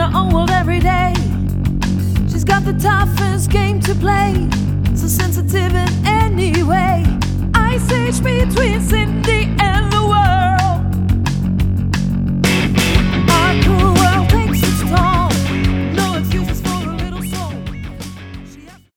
her own world every day. She's got the toughest game to play, so sensitive in any way. Ice age between